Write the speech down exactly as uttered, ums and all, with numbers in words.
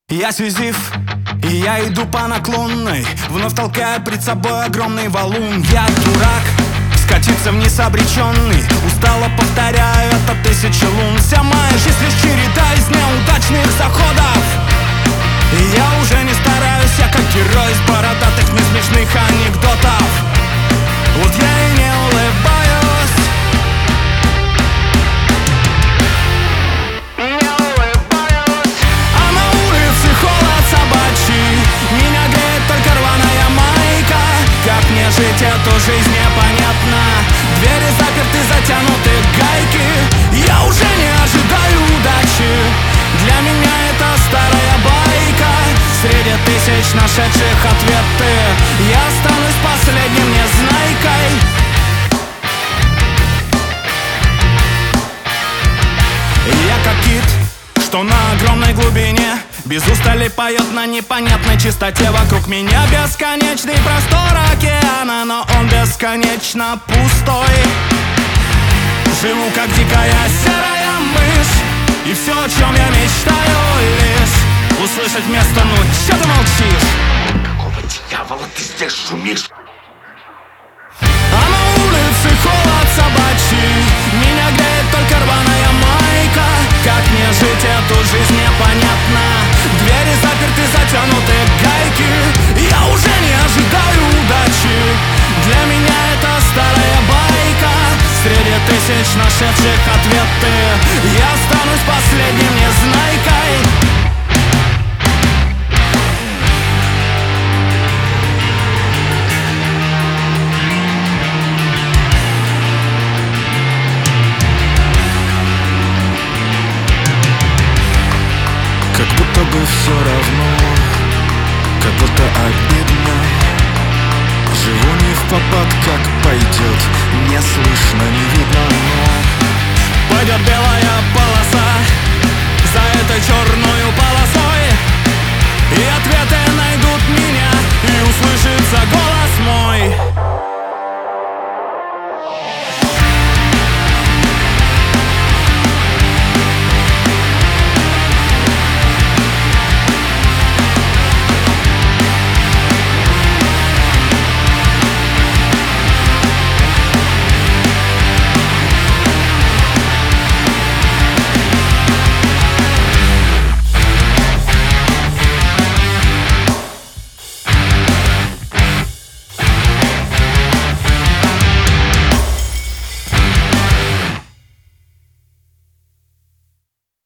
Я Сизиф, и я иду по наклонной, вновь толкая пред собой огромный валун. Я дурак, скатиться вниз обреченный, устало повторяю это тысячи лун. Вся моя жизнь лишь череда из неудачных заходов, и я уже не стараюсь, я как герой из бородатых несмешных анекдотов. Вот я и не улыбаюсь. Жить эту жизнь непонятно. Двери заперты, затянуты гайки. Я уже не ожидаю удачи. Для меня это старая байка. Среди тысяч нашедших ответы я останусь последним незнайкой. Я как кит, что на огромной глубине без устали поет на непонятной чистоте. Вокруг меня бесконечный простор океана, но он бесконечно пустой. Живу как дикая серая мышь, и все, о чем я мечтаю, лишь услышать вместо «ну, че ты молчишь?» Какого дьявола ты здесь шумишь? А на улице холод собачий, меня греет только рваная майка. Как мне жить эту жизнь непонятно. Двери заперты, затянуты гайки. Я уже не ожидаю удачи. Для меня это старая байка. Среди тысяч нашедших ответы я останусь последним незнайкой. Как будто бы все равно, как будто обидно. Живу не впопад, как пойдет, не слышно, не видно, но пойдет белая пара.